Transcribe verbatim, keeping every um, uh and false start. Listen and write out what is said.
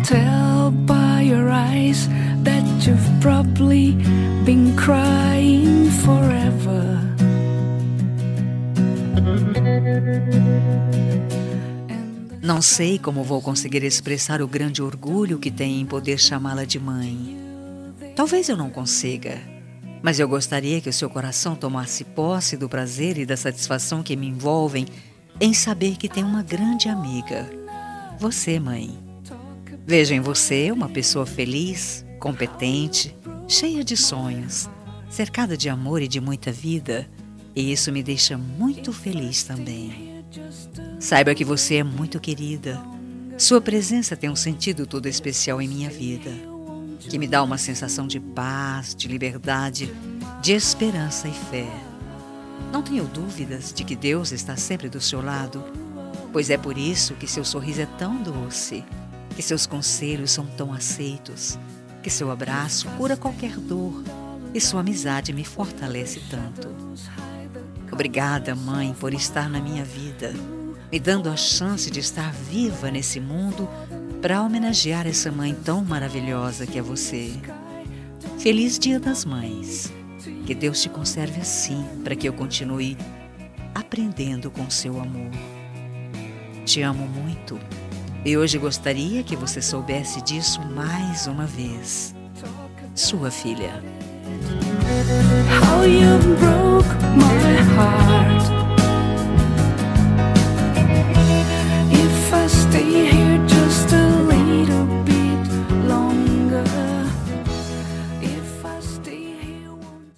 tell by your eyes that you've probably been crying forever. Não sei como vou conseguir expressar o grande orgulho que tenho em poder chamá-la de mãe. Talvez eu não consiga, mas eu gostaria que o seu coração tomasse posse do prazer e da satisfação que me envolvem em saber que tem uma grande amiga. Você, mãe. Vejo em você uma pessoa feliz, competente, cheia de sonhos, cercada de amor e de muita vida, e isso me deixa muito feliz também. Saiba que você é muito querida. Sua presença tem um sentido todo especial em minha vida, que me dá uma sensação de paz, de liberdade, de esperança e fé. Não tenho dúvidas de que Deus está sempre do seu lado, pois é por isso que seu sorriso é tão doce, que seus conselhos são tão aceitos, que seu abraço cura qualquer dor e sua amizade me fortalece tanto. Obrigada, mãe, por estar na minha vida, me dando a chance de estar viva nesse mundo para homenagear essa mãe tão maravilhosa que é você. Feliz Dia das Mães. Que Deus te conserve assim, para que eu continue aprendendo com seu amor. Te amo muito e hoje gostaria que você soubesse disso mais uma vez. Sua filha. How you broke